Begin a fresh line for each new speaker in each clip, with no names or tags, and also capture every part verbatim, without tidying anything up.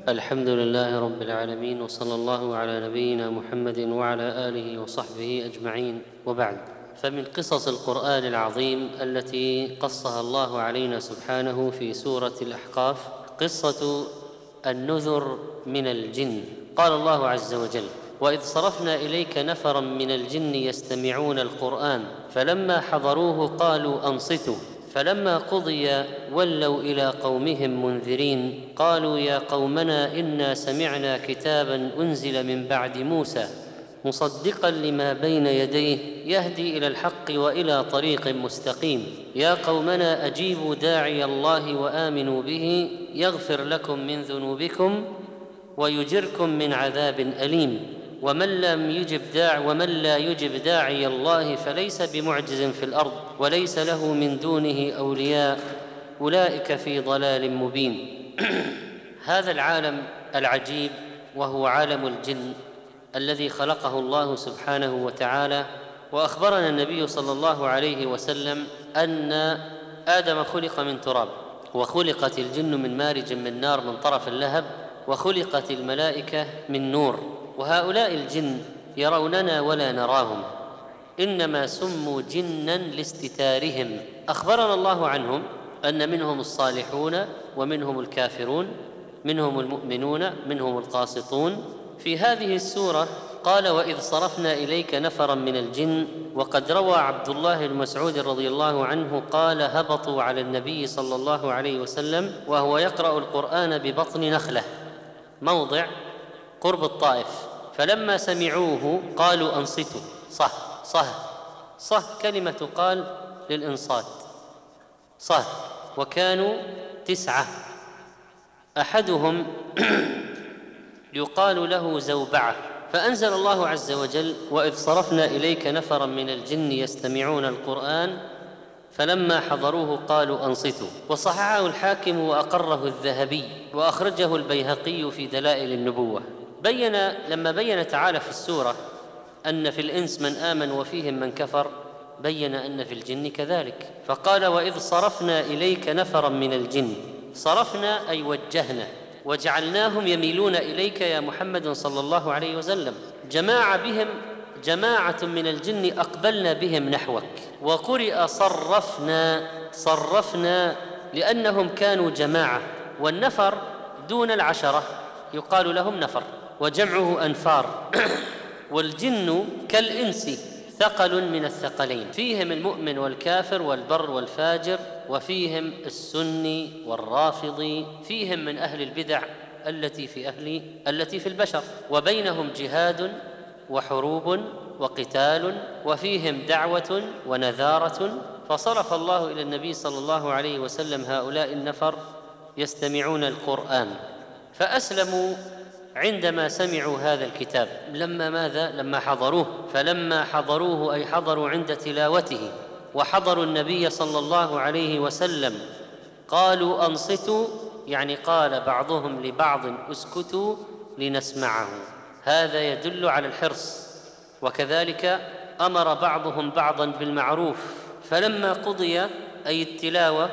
الحمد لله رب العالمين، وصلى الله على نبينا محمد وعلى آله وصحبه أجمعين، وبعد. فمن قصص القرآن العظيم التي قصها الله علينا سبحانه في سورة الأحقاف قصة النذر من الجن. قال الله عز وجل: وإذ صرفنا إليك نفرا من الجن يستمعون القرآن فلما حضروه قالوا أنصتوا فلما قضي ولوا إلى قومهم منذرين قالوا يا قومنا إنا سمعنا كتابا أنزل من بعد موسى مصدقا لما بين يديه يهدي إلى الحق وإلى طريق مستقيم يا قومنا أجيبوا داعي الله وآمنوا به يغفر لكم من ذنوبكم ويجركم من عذاب أليم ومن لم يجب داع ومن لا يجب داعي الله فليس بمعجز في الأرض وليس له من دونه أولياء أولئك في ضلال مبين. هذا العالم العجيب وهو عالم الجن الذي خلقه الله سبحانه وتعالى، وأخبرنا النبي صلى الله عليه وسلم أن آدم خلق من تراب، وخلقت الجن من مارج من نار من طرف اللهب، وخلقت الملائكة من نور. وهؤلاء الجن يروننا ولا نراهم، إنما سموا جنا لاستتارهم. أخبرنا الله عنهم أن منهم الصالحون ومنهم الكافرون، منهم المؤمنون منهم القاسطون. في هذه السورة قال: وإذ صرفنا إليك نفرا من الجن. وقد روى عبد الله بن مسعود رضي الله عنه قال: هبطوا على النبي صلى الله عليه وسلم وهو يقرأ القرآن ببطن نخلة موضع قرب الطائف، فلما سمعوه قالوا أنصتوا. صح صح صح كلمة تقال للإنصات صح. وكانوا تسعة، أحدهم يقال له زوبعة. فأنزل الله عز وجل: وإذ صرفنا إليك نفرا من الجن يستمعون القرآن فلما حضروه قالوا أنصتوا. وصححه الحاكم وأقره الذهبي، وأخرجه البيهقي في دلائل النبوة. بين لما بين تعالى في السورة أن في الإنس من آمن وفيهم من كفر، بين أن في الجن كذلك، فقال: وإذ صرفنا إليك نفرا من الجن. صرفنا أي وجهنا وجعلناهم يميلون إليك يا محمد صلى الله عليه وسلم. جماعة بهم جماعة من الجن أقبلنا بهم نحوك. وقرئ صرفنا صرفنا لأنهم كانوا جماعة، والنفر دون العشرة يقال لهم نفر، وجمعه أنفار. والجن كالإنس ثقل من الثقلين، فيهم المؤمن والكافر والبر والفاجر، وفيهم السني والرافضي، فيهم من أهل البدع التي في أهل التي في البشر، وبينهم جهاد وحروب وقتال، وفيهم دعوة ونذارة. فصرف الله إلى النبي صلى الله عليه وسلم هؤلاء النفر يستمعون القرآن، فأسلموا عندما سمعوا هذا الكتاب. لما ماذا؟ لما حضروه. فلما حضروه أي حضروا عند تلاوته وحضروا النبي صلى الله عليه وسلم قالوا أنصتوا، يعني قال بعضهم لبعض اسكتوا لنسمعه. هذا يدل على الحرص. وكذلك أمر بعضهم بعضا بالمعروف. فلما قضي أي التلاوة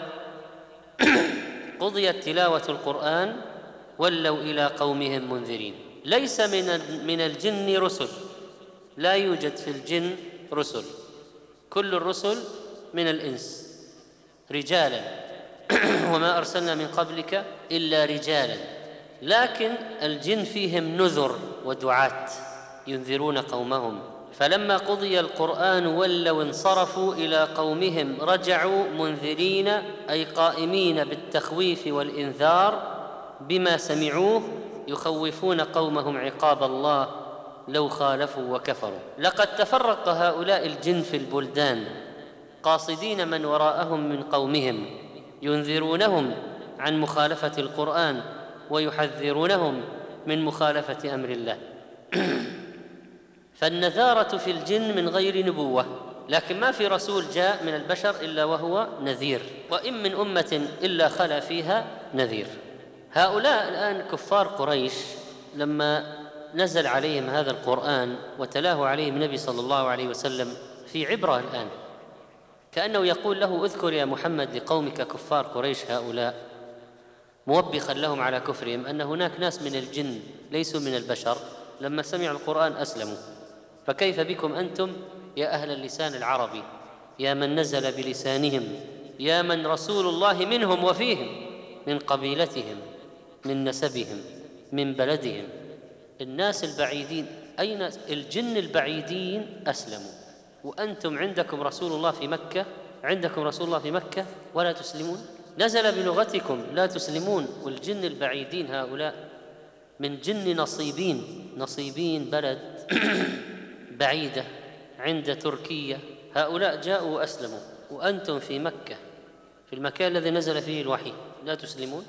قضيت تلاوة القرآن ولوا إلى قومهم منذرين. ليس من من الجن رسل، لا يوجد في الجن رسل، كل الرسل من الإنس رجالا وما أرسلنا من قبلك إلا رجالا. لكن الجن فيهم نذر ودعاة ينذرون قومهم. فلما قضي القرآن ولوا انصرفوا إلى قومهم رجعوا منذرين أي قائمين بالتخويف والإنذار بما سمعوه، يخوفون قومهم عقاب الله لو خالفوا وكفروا. لقد تفرق هؤلاء الجن في البلدان قاصدين من وراءهم من قومهم، ينذرونهم عن مخالفة القرآن ويحذرونهم من مخالفة أمر الله. فالنذارة في الجن من غير نبوة، لكن ما في رسول جاء من البشر إلا وهو نذير، وإن من أمة إلا خلا فيها نذير. هؤلاء الآن كفار قريش لما نزل عليهم هذا القرآن وتلاه عليهم النبي صلى الله عليه وسلم في عبرة الآن، كأنه يقول له: اذكر يا محمد لقومك كفار قريش هؤلاء موبخا لهم على كفرهم أن هناك ناس من الجن ليسوا من البشر لما سمعوا القرآن أسلموا، فكيف بكم أنتم يا أهل اللسان العربي، يا من نزل بلسانهم، يا من رسول الله منهم وفيهم، من قبيلتهم، من نسبهم، من بلدهم. الناس البعيدين، أين الجن البعيدين أسلموا، وأنتم عندكم رسول الله في مكة، عندكم رسول الله في مكة ولا تسلمون؟ نزل بلغتكم لا تسلمون، والجن البعيدين هؤلاء من جن نصيبين، نصيبين بلد بعيدة عند تركيا، هؤلاء جاءوا وأسلموا، وأنتم في مكة في المكان الذي نزل فيه الوحي لا تسلمون.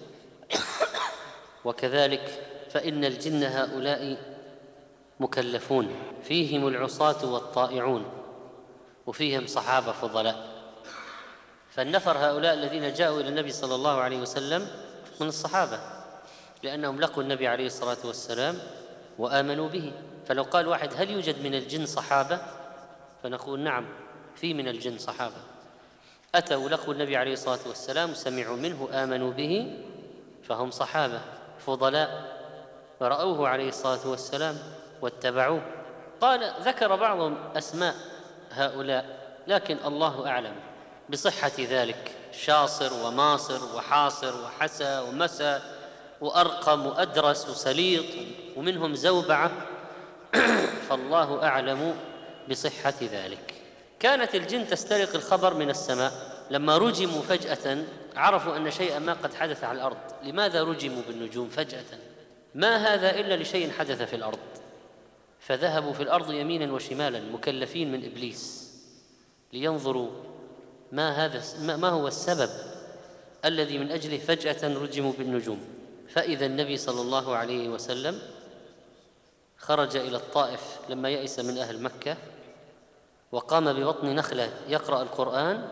وكذلك فإن الجن هؤلاء مكلفون، فيهم العصاة والطائعون، وفيهم صحابة فضلاء. فالنفر هؤلاء الذين جاءوا إلى النبي صلى الله عليه وسلم من الصحابة، لأنهم لقوا النبي عليه الصلاة والسلام وآمنوا به. فلو قال واحد هل يوجد من الجن صحابة، فنقول نعم، في من الجن صحابة أتوا لقوا النبي عليه الصلاة والسلام وسمعوا منه آمنوا به، فهم صحابة فضلاء ورأوه عليه الصلاة والسلام واتبعوه. قال ذكر بعضهم أسماء هؤلاء، لكن الله أعلم بصحة ذلك، شاصر وماصر وحاصر وحسى ومسى وأرقم وأدرس وسليط، ومنهم زوبعة فالله أعلم بصحة ذلك. كانت الجن تسترق الخبر من السماء، لما رجموا فجأة عرفوا أن شيئا ما قد حدث على الأرض. لماذا رجموا بالنجوم فجأة؟ ما هذا إلا لشيء حدث في الأرض، فذهبوا في الأرض يمينا وشمالا مكلفين من إبليس لينظروا ما هذا ما هو السبب الذي من أجله فجأة رجموا بالنجوم. فإذا النبي صلى الله عليه وسلم خرج إلى الطائف لما يئس من أهل مكة، وقام ببطن نخلة يقرأ القرآن،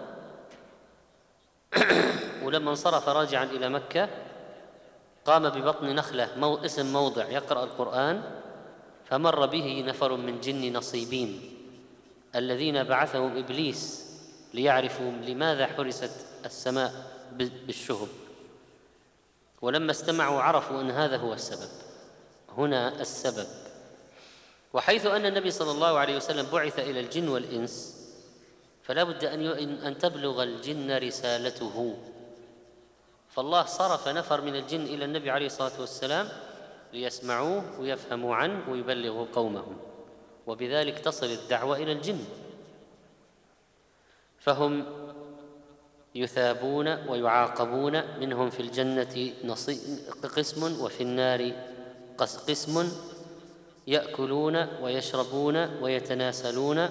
ولما انصرف راجعا إلى مكة قام ببطن نخلة مو اسم موضع يقرأ القرآن، فمر به نفر من جن نصيبين الذين بعثهم إبليس ليعرفوا لماذا حرست السماء بالشهب، ولما استمعوا عرفوا أن هذا هو السبب، هنا السبب. وحيث أن النبي صلى الله عليه وسلم بعث إلى الجن والإنس، فلا بد أن تبلغ الجن رسالته، فالله صرف نفر من الجن إلى النبي عليه الصلاة والسلام ليسمعوه ويفهموا عنه ويبلغوا قومهم، وبذلك تصل الدعوة إلى الجن، فهم يثابون ويعاقبون، منهم في الجنة قسم وفي النار قسم، يأكلون ويشربون ويتناسلون.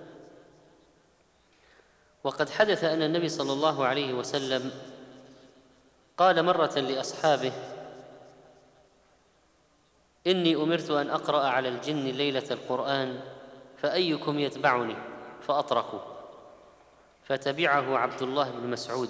وقد حدث أن النبي صلى الله عليه وسلم قال مرة لأصحابه: إني أمرت أن أقرأ على الجن ليلة القرآن فأيكم يتبعني؟ فأطرقوا، فتبعه عبد الله بن مسعود.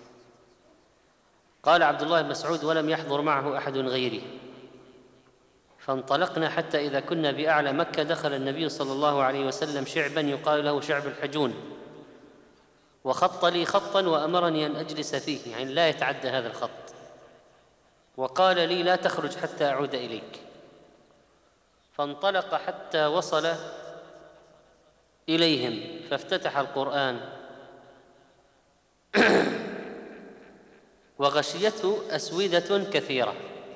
قال عبد الله بن مسعود: ولم يحضر معه أحد غيري، فانطلقنا حتى إذا كنا بأعلى مكة دخل النبي صلى الله عليه وسلم شعبا يقال له شعب الحجون، وخط لي خطا وأمرني أن أجلس فيه، يعني لا يتعدى هذا الخط، وقال لي: لا تخرج حتى أعود إليك. فانطلق حتى وصل إليهم فافتتح القرآن وغشيته أسودة كثيرة،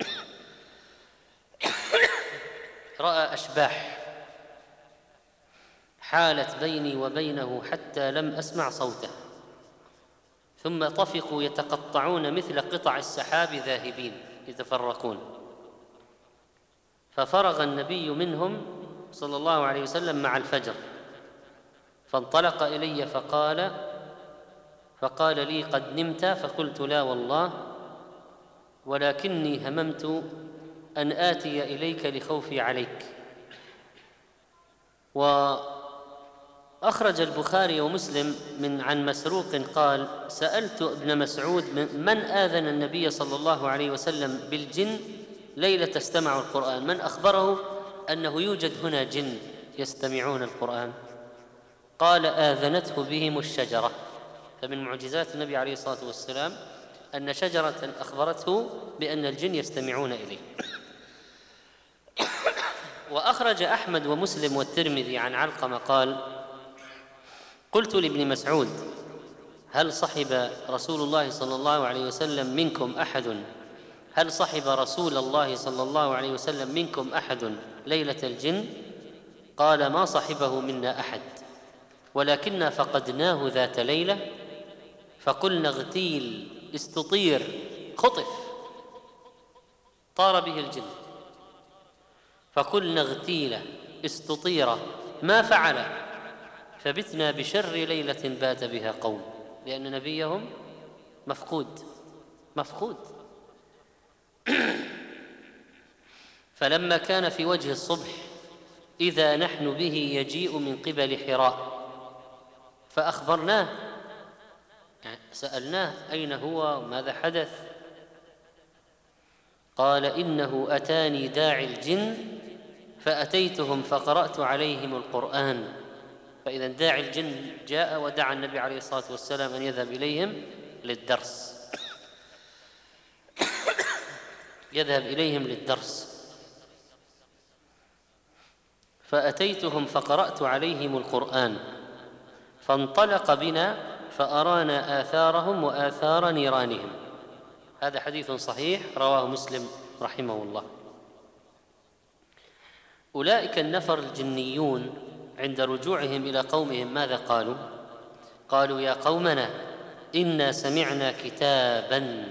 رأى أشباح حالت بيني وبينه حتى لم أسمع صوته، ثم طفقوا يتقطعون مثل قطع السحاب ذاهبين يتفرقون. ففرغ النبي منهم صلى الله عليه وسلم مع الفجر، فانطلق إلي فقال فقال لي: قد نمت؟ فقلت: لا والله، ولكني هممت أن آتي إليك لخوفي عليك. وأخرج البخاري ومسلم من عن مسروق قال: سألت ابن مسعود من آذن النبي صلى الله عليه وسلم بالجن ليلة استمعوا القرآن، من أخبره أنه يوجد هنا جن يستمعون القرآن؟ قال: آذنته بهم الشجرة. فمن معجزات النبي عليه الصلاة والسلام أن شجرة أخبرته بأن الجن يستمعون إليه. وأخرج أحمد ومسلم والترمذي عن علقمة قال: قلت لابن مسعود: هل صحب رسول الله صلى الله عليه وسلم منكم أحد هل صحب رسول الله صلى الله عليه وسلم منكم أحد ليلة الجن؟ قال: ما صحبه منا أحد، ولكننا فقدناه ذات ليلة فقلنا اغتيل، استطير، خطف، طار به الجن، فقلنا اغتيل استطير ما فعل، فبتنا بشر ليلة بات بها قوم، لأن نبيهم مفقود مفقود فلما كان في وجه الصبح إذا نحن به يجيء من قبل حراء، فأخبرناه، يعني سألناه أين هو وماذا حدث؟ قال: إنه أتاني داعي الجن فأتيتهم فقرأت عليهم القرآن. فإذا داعي الجن جاء ودعا النبي عليه الصلاة والسلام أن يذهب إليهم للدرس يذهب إليهم للدرس فأتيتهم فقرأت عليهم القرآن فانطلق بنا فأرانا آثارهم وآثار نيرانهم. هذا حديث صحيح رواه مسلم رحمه الله. أولئك النفر الجنيون عند رجوعهم إلى قومهم ماذا قالوا؟ قالوا: يا قومنا إنا سمعنا كتابا.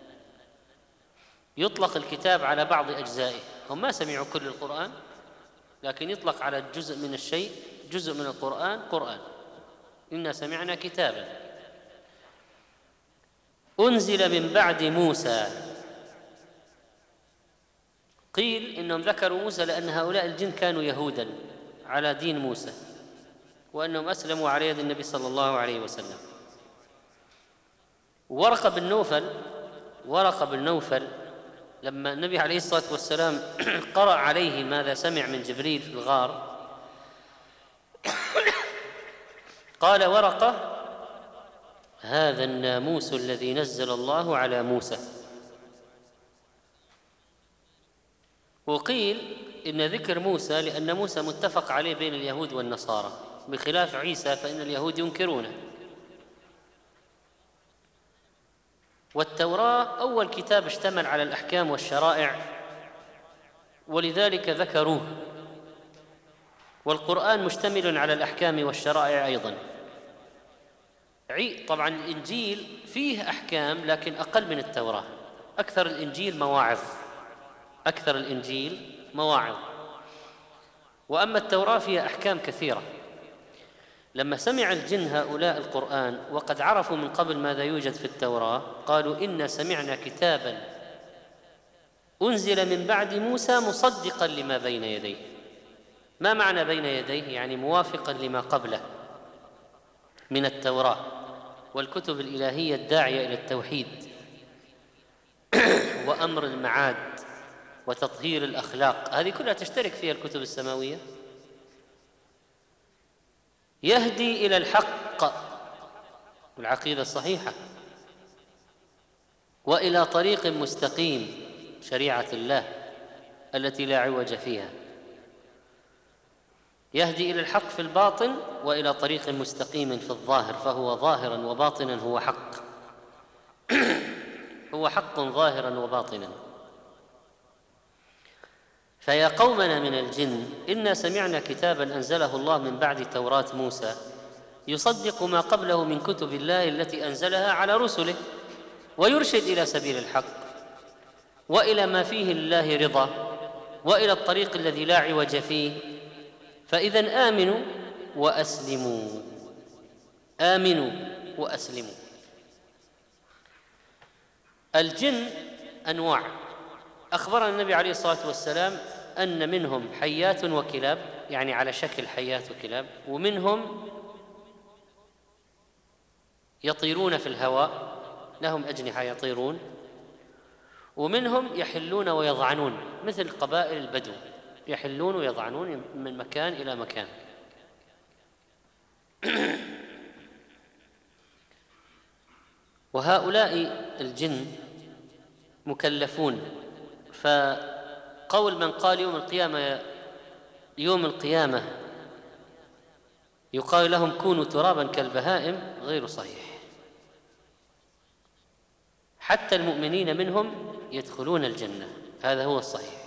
يطلق الكتاب على بعض أجزائه، هم ما سمعوا كل القرآن، لكن يطلق على جزء من الشيء، جزء من القرآن قرآن. إنا سمعنا كتابا أنزل من بعد موسى. قيل إنهم ذكروا موسى لأن هؤلاء الجن كانوا يهودا على دين موسى، وأنهم أسلموا على يد النبي صلى الله عليه وسلم. ورقة بن نوفل ورقة بن نوفل لما النبي عليه الصلاة والسلام قرأ عليه ماذا سمع من جبريل في الغار، قال ورقة: هذا الناموس الذي نزل الله على موسى. وقيل إن ذكر موسى لأن موسى متفق عليه بين اليهود والنصارى، بخلاف عيسى فإن اليهود ينكرونه. والتوراة أول كتاب اشتمل على الأحكام والشرائع ولذلك ذكروه، والقرآن مشتمل على الأحكام والشرائع أيضا. طبعا الإنجيل فيه أحكام لكن أقل من التوراة، أكثر الإنجيل مواعظ أكثر الإنجيل مواعظ وأما التوراة فيها أحكام كثيرة. لما سمع الجن هؤلاء القرآن وقد عرفوا من قبل ماذا يوجد في التوراة، قالوا: إنا سمعنا كتابا أنزل من بعد موسى مصدقا لما بين يديه. ما معنى بين يديه؟ يعني موافقا لما قبله من التوراة والكتب الإلهية الداعية إلى التوحيد وأمر المعاد وتطهير الأخلاق، هذه كلها تشترك فيها الكتب السماوية. يهدي إلى الحق والعقيدة الصحيحة، وإلى طريق مستقيم، شريعة الله التي لا عوج فيها. يهدي إلى الحق في الباطن وإلى طريق مستقيم في الظاهر، فهو ظاهرا وباطنا هو حق هو حق ظاهرا وباطنا. فيا قومنا من الجن إنا سمعنا كتابا أنزله الله من بعد توراة موسى يصدق ما قبله من كتب الله التي أنزلها على رسله، ويرشد إلى سبيل الحق وإلى ما فيه لله رضا وإلى الطريق الذي لا عوج فيه. فإذن آمنوا وأسلموا آمنوا وأسلموا. الجن أنواع، أخبرنا النبي عليه الصلاة والسلام أن منهم حيات وكلاب، يعني على شكل حيات وكلاب، ومنهم يطيرون في الهواء لهم أجنحة يطيرون، ومنهم يحلون ويضعنون مثل قبائل البدو، يحلون ويضعنون من مكان إلى مكان. وهؤلاء الجن مكلفون، فقول من قال يوم القيامة يوم القيامة يقال لهم كونوا ترابا كالبهائم غير صحيح. حتى المؤمنين منهم يدخلون الجنة، هذا هو الصحيح.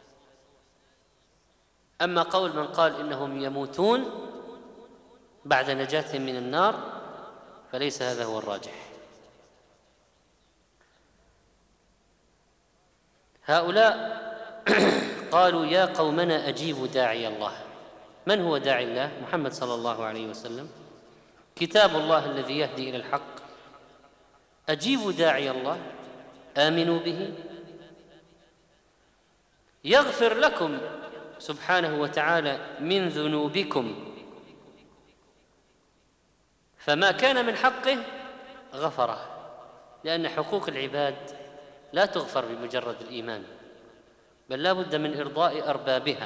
أما قول من قال إنهم يموتون بعد نجاتهم من النار فليس هذا هو الراجح. هؤلاء قالوا يا قومنا أجيبوا داعي الله. من هو داعي الله؟ محمد صلى الله عليه وسلم، كتاب الله الذي يهدي إلى الحق. أجيبوا داعي الله، آمنوا به يغفر لكم سبحانه وتعالى من ذنوبكم، فما كان من حقه غفره، لأن حقوق العباد لا تغفر بمجرد الإيمان، بل لا بد من إرضاء أربابها.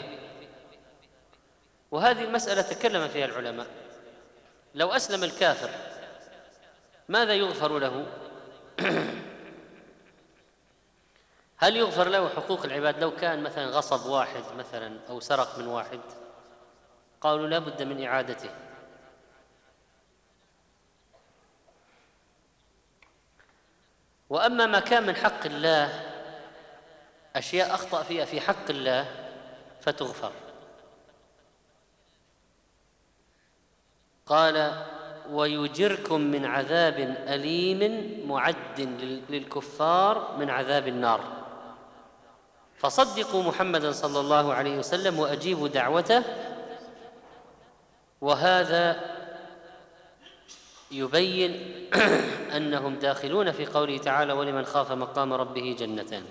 وهذه المسألة تكلم فيها العلماء. لو أسلم الكافر ماذا يغفر له؟ هل يغفر له حقوق العباد لو كان مثلا غصب واحد مثلا أو سرق من واحد؟ قالوا لا بد من إعادته. وأما ما كان من حق الله، أشياء أخطأ فيها في حق الله فتغفر. قال ويجركم من عذاب أليم معد للكفار من عذاب النار، فصدقوا محمدا صلى الله عليه وسلم وأجيبوا دعوته. وهذا يبين أنهم داخلون في قوله تعالى ولمن خاف مقام ربه جنتان،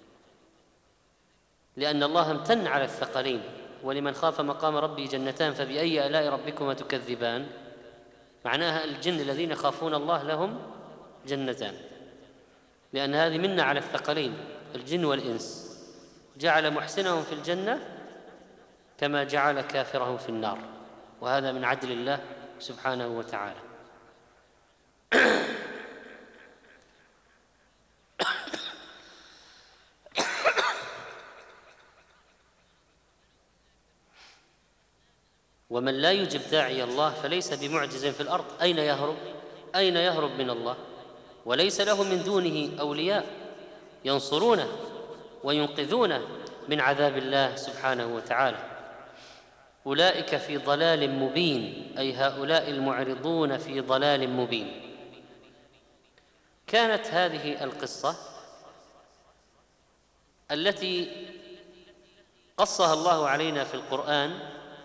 لأن الله امتن على الثقلين. ولمن خاف مقام ربه جنتان فبأي آلاء ربكما تكذبان، معناها الجن الذين يخافون الله لهم جنتان، لأن هذه منة على الثقلين الجن والإنس، جعل محسنهم في الجنة كما جعل كافرهم في النار، وهذا من عدل الله سبحانه وتعالى. ومن لا يجب داعي الله فليس بمعجز في الأرض. أين يهرب؟ أين يهرب من الله؟ وليس له من دونه أولياء ينصرونه وينقذونه من عذاب الله سبحانه وتعالى. أولئك في ضلال مبين، أي هؤلاء المعرضون في ضلال مبين. كانت هذه القصة التي قصها الله علينا في القرآن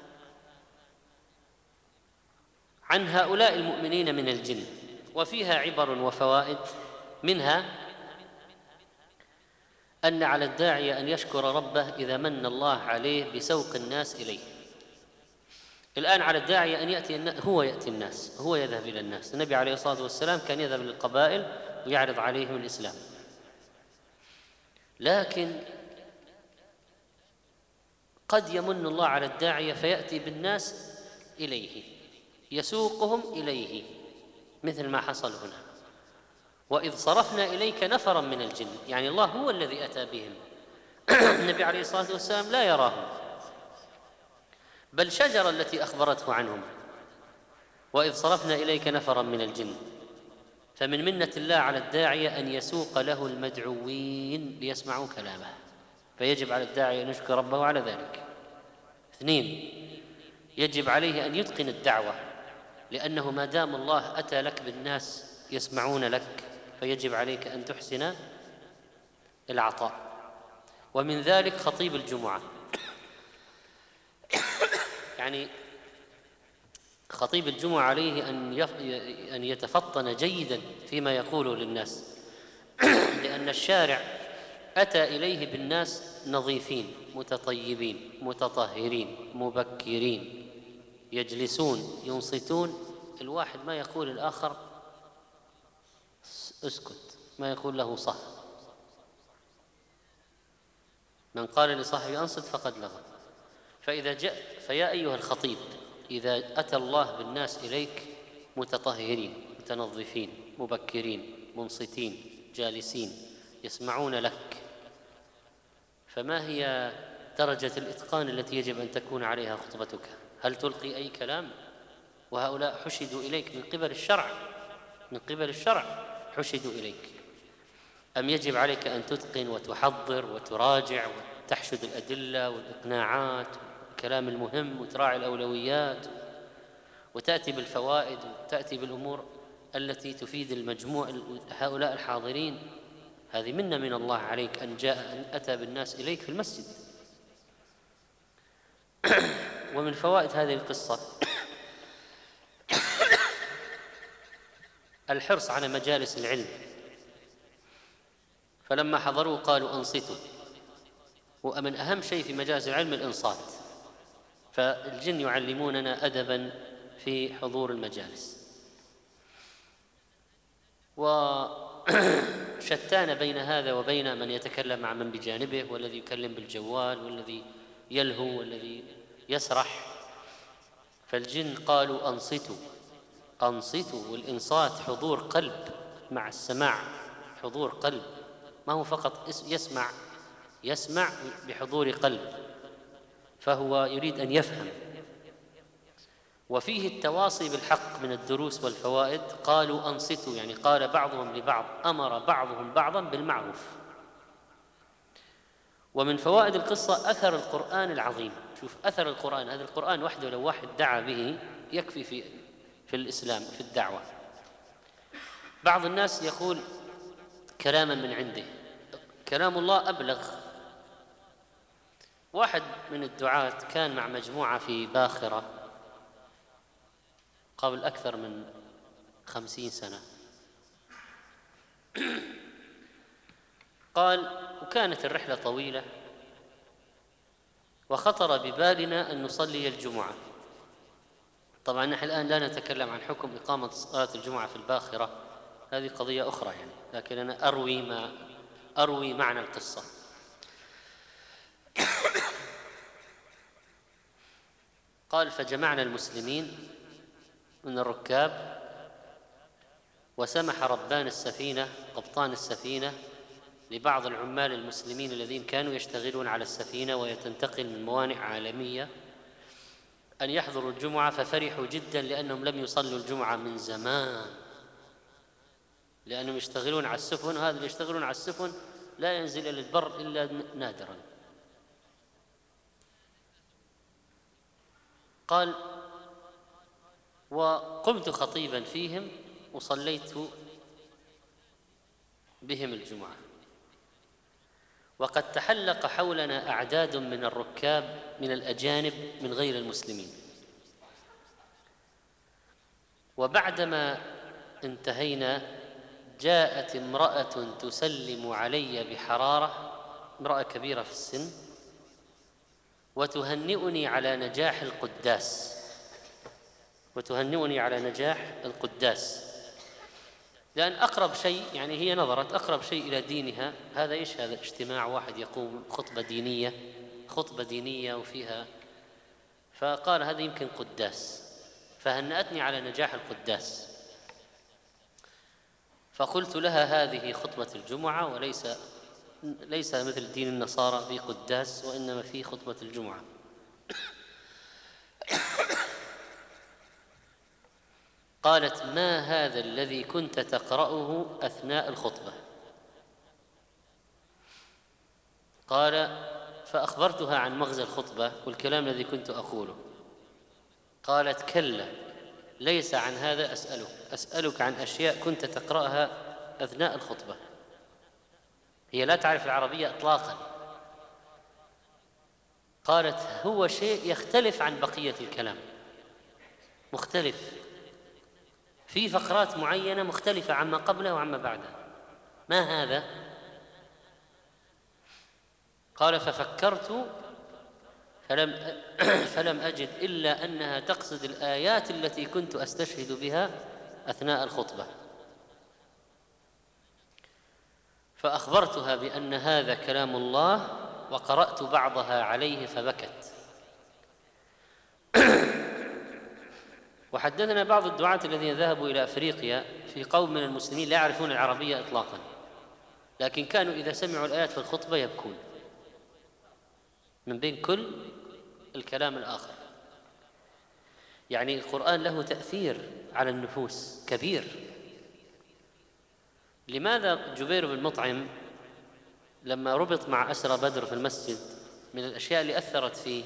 عن هؤلاء المؤمنين من الجن، وفيها عبر وفوائد. منها أن على الداعية أن يشكر ربه إذا من الله عليه بسوق الناس إليه. الآن على الداعية أن يأتي الناس، هو يأتي الناس، هو يذهب إلى الناس. النبي عليه الصلاة والسلام كان يذهب للقبائل ويعرض عليهم الإسلام، لكن قد يمن الله على الداعية فيأتي بالناس إليه، يسوقهم إليه، مثل ما حصل هنا. وإذ صرفنا إليك نفرا من الجن، يعني الله هو الذي أتى بهم. النبي عليه الصلاة والسلام لا يراهم، بل شجرة التي أخبرته عنهم. وإذ صرفنا إليك نفرا من الجن. فمن منة الله على الداعية أن يسوق له المدعوين ليسمعوا كلامه، فيجب على الداعية أن يشكر ربه على ذلك. اثنين، يجب عليه أن يتقن الدعوة، لأنه ما دام الله أتى لك بالناس يسمعون لك فيجب عليك أن تحسن العطاء. ومن ذلك خطيب الجمعة، يعني خطيب الجمعة عليه أن يتفطن جيدا فيما يقوله للناس، لأن الشارع أتى إليه بالناس نظيفين متطيبين متطهرين مبكرين، يجلسون ينصتون. الواحد ما يقول الآخر اسكت، ما يقول له صح. من قال لصاحبه أنصت فقد لغى. فإذا جاء فيا أيها الخطيب، إذا أتى الله بالناس إليك متطهرين متنظفين مبكرين منصتين جالسين يسمعون لك، فما هي درجة الإتقان التي يجب أن تكون عليها خطبتك؟ هل تلقي أي كلام وهؤلاء حشدوا إليك من قبل الشرع من قبل الشرع حشدوا إليك، أم يجب عليك أن تتقن وتحضر وتراجع وتحشد الأدلة والإقناعات والكلام المهم وتراعي الأولويات وتأتي بالفوائد وتأتي بالأمور التي تفيد المجموع هؤلاء الحاضرين؟ هذه منة من الله عليك أن جاء أن أتى بالناس إليك في المسجد. ومن فوائد هذه القصة الحرص على مجالس العلم، فلما حضروا قالوا أنصتوا، ومن أهم شيء في مجالس العلم الإنصات، فالجن يعلموننا أدبا في حضور المجالس. وشتان بين هذا وبين من يتكلم مع من بجانبه، والذي يكلم بالجوال، والذي يلهو، والذي يسرح. فالجن قالوا أنصتوا أنصتوا، والإنصات حضور قلب مع السماع، حضور قلب، ما هو فقط يسمع يسمع بحضور قلب، فهو يريد أن يفهم. وفيه التواصي بالحق من الدروس والفوائد. قالوا أنصتوا يعني قال بعضهم لبعض، أمر بعضهم بعضا بالمعروف. ومن فوائد القصة أثر القرآن العظيم. شوف أثر القرآن، هذا القرآن وحده لو واحد دعا به يكفي في في الإسلام في الدعوة. بعض الناس يقول كلاما من عنده، كلام الله أبلغ. واحد من الدعاة كان مع مجموعة في باخرة قبل أكثر من خمسين سنة، قال وكانت الرحلة طويلة وخطر ببالنا أن نصلي الجمعة. طبعا نحن الآن لا نتكلم عن حكم إقامة صلاة الجمعة في الباخرة، هذه قضية أخرى يعني، لكن أنا أروي ما أروي معنى القصة. قال فجمعنا المسلمين من الركاب، وسمح ربان السفينة قبطان السفينة لبعض العمال المسلمين الذين كانوا يشتغلون على السفينة ويتنتقل من موانئ عالمية أن يحضروا الجمعة، ففرحوا جدا لأنهم لم يصلوا الجمعة من زمان، لأنهم يشتغلون على السفن، وهذا اللي يشتغلون على السفن لا ينزل إلى البر إلا نادرا. قال وقمت خطيبا فيهم وصليت بهم الجمعة، وقد تحلق حولنا أعداد من الركاب من الأجانب من غير المسلمين. وبعدما انتهينا جاءت امرأة تسلم علي بحرارة، امرأة كبيرة في السن، وتهنئني على نجاح القداس وتهنئني على نجاح القداس لأن أقرب شيء يعني هي نظرت أقرب شيء إلى دينها هذا إيش؟ هذا اجتماع واحد يقوم خطبة دينية خطبة دينية وفيها، فقال هذا يمكن قداس، فهنأتني على نجاح القداس. فقلت لها هذه خطبة الجمعة، وليس ليس مثل دين النصارى في قداس، وإنما في خطبة الجمعة. قالت ما هذا الذي كنت تقرأه أثناء الخطبة؟ قال فأخبرتها عن مغزى الخطبة والكلام الذي كنت أقوله. قالت كلا ليس عن هذا أسألك أسألك عن أشياء كنت تقرأها أثناء الخطبة. هي لا تعرف العربية إطلاقا. قالت هو شيء يختلف عن بقية الكلام، مختلف في فقرات معينة مختلفة عما قبله وعما بعده. ما هذا؟ قال ففكرت فلم فلم أجد إلا أنها تقصد الآيات التي كنت أستشهد بها أثناء الخطبة، فأخبرتها بأن هذا كلام الله وقرأت بعضها عليه فبكت. وحدثنا بعض الدعاة الذين ذهبوا إلى أفريقيا في قوم من المسلمين لا يعرفون العربية إطلاقا، لكن كانوا إذا سمعوا الآيات في الخطبة يبكون من بين كل الكلام الآخر. يعني القرآن له تأثير على النفوس كبير. لماذا جبير بن مطعم لما ربط مع أسرى بدر في المسجد من الأشياء اللي أثرت فيه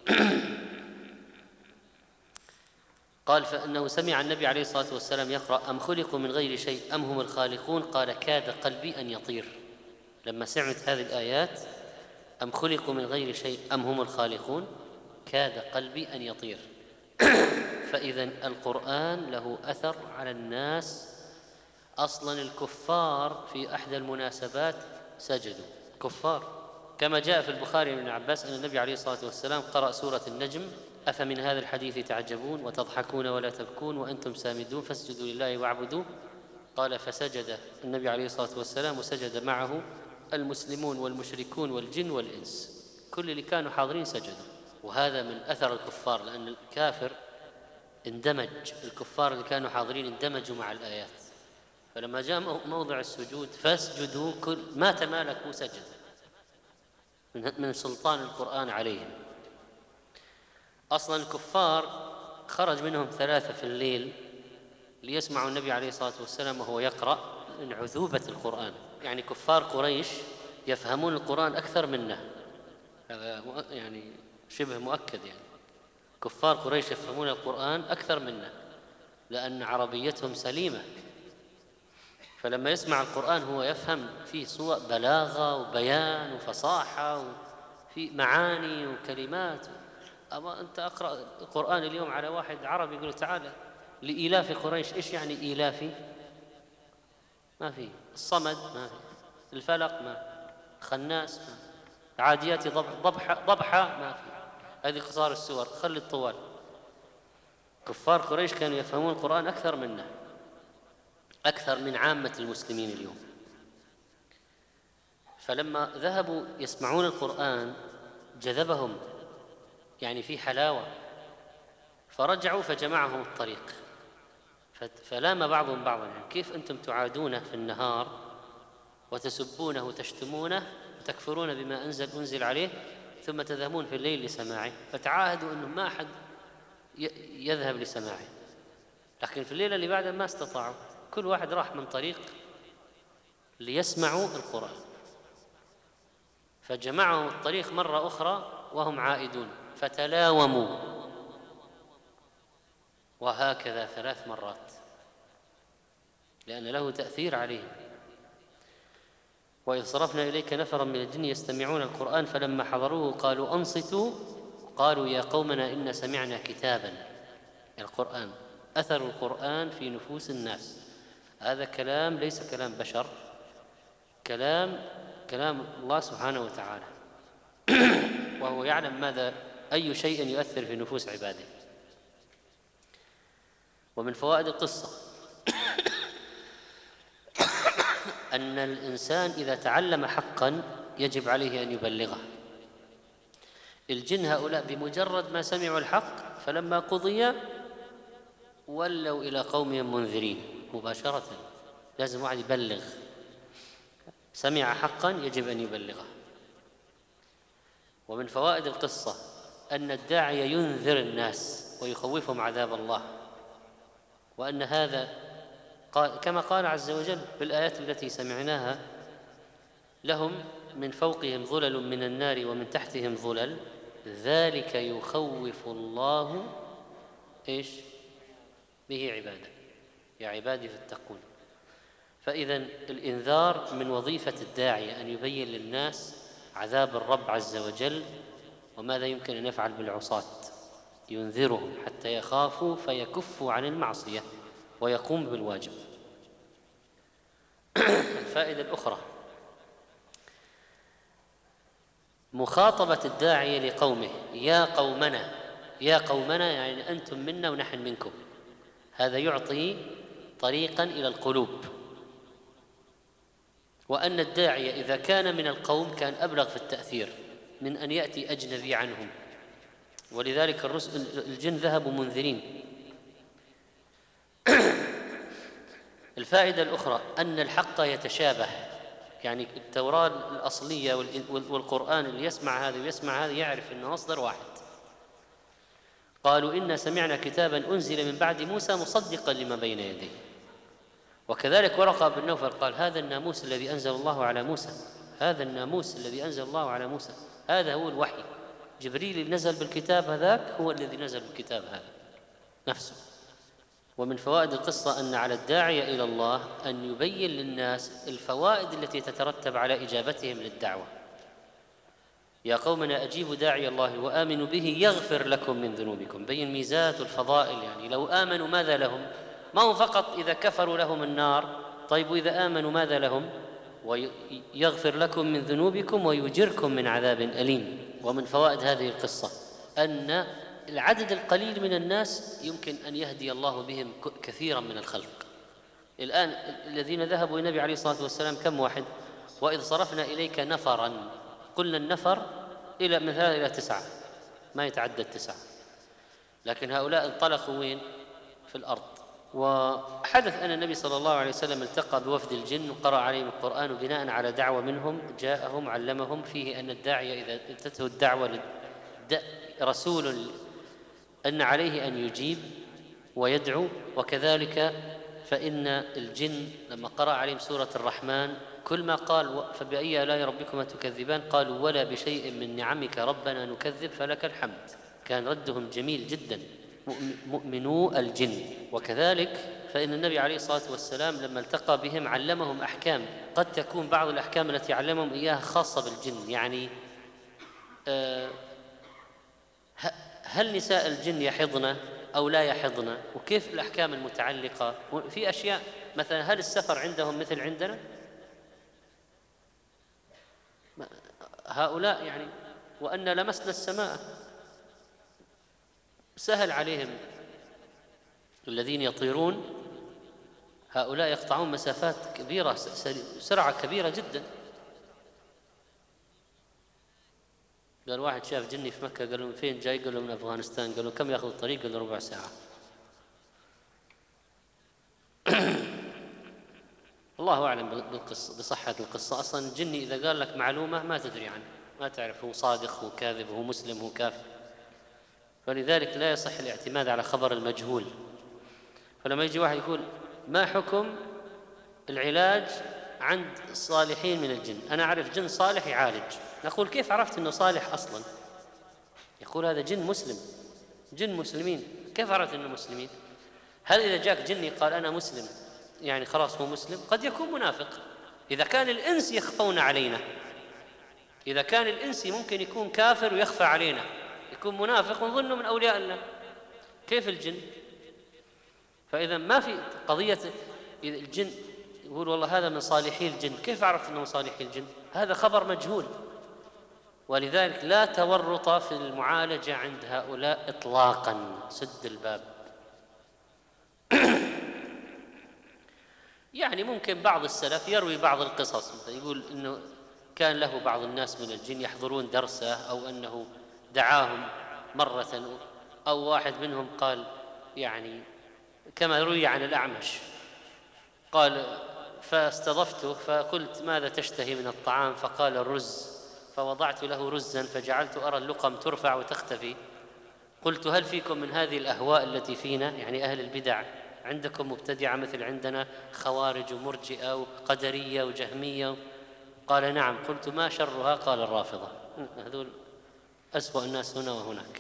قال فإنه سمع النبي عليه الصلاة والسلام يقرأ أم خلقوا من غير شيء أم هم الخالقون، قال كاد قلبي أن يطير. لما سمعت هذه الآيات أم خلقوا من غير شيء أم هم الخالقون كاد قلبي أن يطير. فإذا القرآن له أثر على الناس. أصلا الكفار في أحدى المناسبات سجدوا، كفار، كما جاء في البخاري من ابن عباس أن النبي عليه الصلاة والسلام قرأ سورة النجم أفمن هذا الحديث تعجبون وتضحكون ولا تبكون وأنتم سامدون فاسجدوا لله واعبدوه. قال فسجد النبي عليه الصلاة والسلام وسجد معه المسلمون والمشركون والجن والإنس، كل اللي كانوا حاضرين سجدوا. وهذا من أثر الكفار، لأن الكافر اندمج، الكفار اللي كانوا حاضرين اندمجوا مع الآيات، فلما جاء موضع السجود فاسجدوا كل ما تمالكوا سجد من سلطان القرآن عليهم. أصلا الكفار خرج منهم ثلاثة في الليل ليسمعوا النبي عليه الصلاة والسلام وهو يقرأ من عذوبة القرآن. يعني كفار قريش يفهمون القرآن أكثر منا، هذا يعني شبه مؤكد. يعني كفار قريش يفهمون القرآن أكثر منا لأن عربيتهم سليمة، فلما يسمع القرآن هو يفهم فيه صور بلاغة وبيان وفصاحة وفي معاني وكلمات. أما أنت أقرأ القرآن اليوم على واحد عربي يقول تعالى لإيلاف قريش، إيش يعني إيلافي؟ ما في. الصمد ما في، الفلق ما في، خناس ما في، عاديات ضبحة ضبحة ما في. هذه قصار السور، خلي الطوال. كفار قريش كانوا يفهمون القرآن أكثر منا، أكثر من عامة المسلمين اليوم. فلما ذهبوا يسمعون القرآن جذبهم، يعني في حلاوة، فرجعوا فجمعهم الطريق. فلام بعضهم بعضا، يعني كيف أنتم تعادونه في النهار وتسبونه وتشتمونه وتكفرون بما أنزل أنزل عليه ثم تذهبون في الليل لسماعه؟ فتعاهدوا أنه ما أحد يذهب لسماعه، لكن في الليلة اللي بعدها ما استطاعوا، كل واحد راح من طريق ليسمعوا القرآن، فجمعهم الطريق مرة أخرى وهم عائدون فتلاوموا، وهكذا ثلاث مرات، لأن له تأثير عليهم. وإذ صرفنا إليك نفرا من الجن يستمعون القرآن فلما حضروه قالوا أنصتوا قالوا يا قومنا إن سمعنا كتابا. القرآن، أثر القرآن في نفوس الناس. هذا كلام ليس كلام بشر، كلام كلام الله سبحانه وتعالى، وهو يعلم ماذا أي شيء يؤثر في نفوس عباده. ومن فوائد القصة أن الإنسان إذا تعلم حقا يجب عليه أن يبلغه. الجن هؤلاء بمجرد ما سمعوا الحق فلما قضي ولوا إلى قومهم منذرين مباشرة. لازم واحد يبلغ، سمع حقا يجب أن يبلغه. ومن فوائد القصة أن الداعي ينذر الناس ويخوفهم عذاب الله، وأن هذا قال كما قال عز وجل في الآيات التي سمعناها لهم من فوقهم ظلل من النار ومن تحتهم ظلل ذلك يخوف الله إيش به عباده يا عبادي فاتقون. فإذا الإنذار من وظيفة الداعية أن يبين للناس عذاب الرب عز وجل وماذا يمكن أن يفعل بالعصاة، ينذرهم حتى يخافوا فيكفوا عن المعصية ويقوم بالواجب. الفائدة الأخرى مخاطبة الداعية لقومه يا قومنا، يا قومنا يعني أنتم منا ونحن منكم. هذا يعطي طريقا إلى القلوب، وأن الداعية إذا كان من القوم كان أبلغ في التأثير من أن يأتي أجنبي عنهم. ولذلك الجن ذهبوا منذرين الفائدة الأخرى أن الحق يتشابه، يعني التوراة الأصلية والقرآن اللي يسمع هذا ويسمع هذا يعرف أنه مصدر واحد. قالوا إنا سمعنا كتابا أنزل من بعد موسى مصدقا لما بين يديه. وكذلك ورقة بن نوفل قال هذا الناموس الذي أنزل الله على موسى، هذا الناموس الذي أنزل الله على موسى، هذا هو الوحي. جبريل اللي نزل بالكتاب هذاك هو الذي نزل بالكتاب هذا نفسه. ومن فوائد القصة أن على الداعية إلى الله أن يبين للناس الفوائد التي تترتب على إجابتهم للدعوة. يا قومنا أجيبوا داعي الله وآمنوا به يغفر لكم من ذنوبكم. بين ميزات والفضائل، يعني لو آمنوا ماذا لهم؟ ما هو فقط إذا كفروا لهم النار، طيب وإذا آمنوا ماذا لهم؟ ويغفر لكم من ذنوبكم ويجركم من عذاب أليم. ومن فوائد هذه القصة أن العدد القليل من الناس يمكن أن يهدي الله بهم كثيرا من الخلق. الآن الذين ذهبوا إلى النبي عليه الصلاة والسلام كم واحد؟ وإذ صرفنا إليك نفرا، قلنا النفر إلى من ثلاثة إلى تسعة، ما يتعدى التسعة، لكن هؤلاء انطلقوا وين؟ في الأرض. وحدث أن النبي صلى الله عليه وسلم التقى بوفد الجن وقرأ عليهم القرآن، وبناء على دعوة منهم جاءهم علمهم فيه أن الداعية إذا أتته الدعوة رسول أن عليه أن يجيب ويدعو. وكذلك فإن الجن لما قرأ عليهم سورة الرحمن كل ما قال فبأي آلاء ربكما تكذبان قالوا ولا بشيء من نعمك ربنا نكذب فلك الحمد. كان ردهم جميل جدا، مؤمنو الجن. وكذلك فإن النبي عليه الصلاة والسلام لما التقى بهم علمهم أحكام، قد تكون بعض الأحكام التي علمهم إياها خاصة بالجن، يعني آه هل نساء الجن يحضن أو لا يحضن، وكيف الأحكام المتعلقة في أشياء، مثلا هل السفر عندهم مثل عندنا؟ هؤلاء يعني وأن لمسنا السماء سهل عليهم. الذين يطيرون هؤلاء يقطعون مسافات كبيرة سرعة كبيرة جدا. قال واحد شاف جني في مكة، قالوا من فين جاي؟ قالوا من أفغانستان. قالوا كم يأخذ الطريق؟ قالوا ربع ساعة. الله أعلم بالقصة بصحة القصة. أصلا الجني إذا قال لك معلومة ما تدري عنه، ما تعرف هو صادق هو كاذب هو مسلم هو كافر، فلذلك لا يصح الاعتماد على خبر المجهول. فلما يجي واحد يقول ما حكم العلاج عند الصالحين من الجن؟ أنا أعرف جن صالح يعالج. نقول كيف عرفت أنه صالح أصلا؟ يقول هذا جن مسلم، جن مسلمين. كيف عرفت أنه مسلمين؟ هل إذا جاك جني قال أنا مسلم يعني خلاص هو مسلم؟ قد يكون منافق. إذا كان الإنس يخفون علينا، إذا كان الإنس ممكن يكون كافر ويخفى علينا، يكون منافق ونظنه من أولياء الله، كيف الجن؟ فإذا ما في قضية إذا الجن يقول والله هذا من صالحي الجن، كيف عرفت أنه صالحي الجن؟ هذا خبر مجهول. ولذلك لا تورط في المعالجة عند هؤلاء إطلاقا، سد الباب. يعني ممكن بعض السلف يروي بعض القصص، يقول إنه كان له بعض الناس من الجن يحضرون درسه، أو أنه دعاهم مرة، أو واحد منهم قال يعني كما روي عن الأعمش قال فاستضفته فقلت ماذا تشتهي من الطعام؟ فقال الرز، فوضعت له رزا فجعلت أرى اللقم ترفع وتختفي. قلت هل فيكم من هذه الأهواء التي فينا؟ يعني أهل البدع، عندكم مبتدعة مثل عندنا خوارج ومرجئة وقدرية وجهمية؟ قال نعم. قلت ما شرها؟ قال الرافضة. هذول أسوأ الناس هنا وهناك.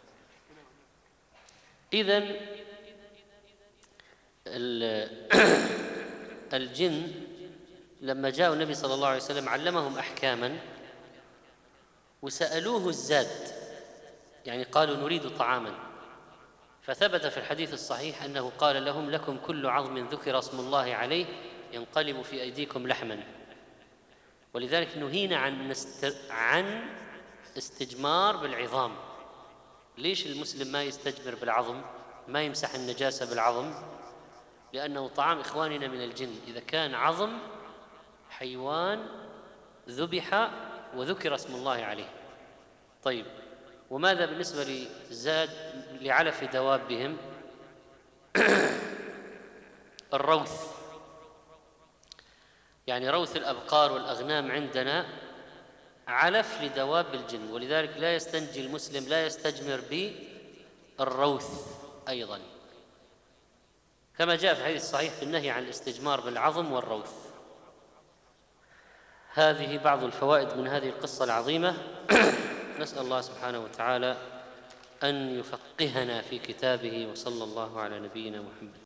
إذن الجن لما جاء النبي صلى الله عليه وسلم علمهم أحكاما وسألوه الزاد، يعني قالوا نريد طعاما، فثبت في الحديث الصحيح أنه قال لهم لكم كل عظم ذكر اسم الله عليه ينقلب في أيديكم لحما. ولذلك نهينا عن نست... عن استجمار بالعظام. ليش المسلم ما يستجمر بالعظم، ما يمسح النجاسة بالعظم؟ لأنه طعام إخواننا من الجن. إذا كان عظم حيوان ذبح وذكر اسم الله عليه. طيب وماذا بالنسبة لزاد لعلف دوابهم؟ الروث يعني روث الأبقار والأغنام عندنا علف لدواب الجن، ولذلك لا يستنجي المسلم، لا يستجمر بالروث أيضا، كما جاء في الحديث الصحيح في النهي عن الاستجمار بالعظم والروث. هذه بعض الفوائد من هذه القصة العظيمة. نسأل الله سبحانه وتعالى أن يفقهنا في كتابه، وصلى الله على نبينا محمد.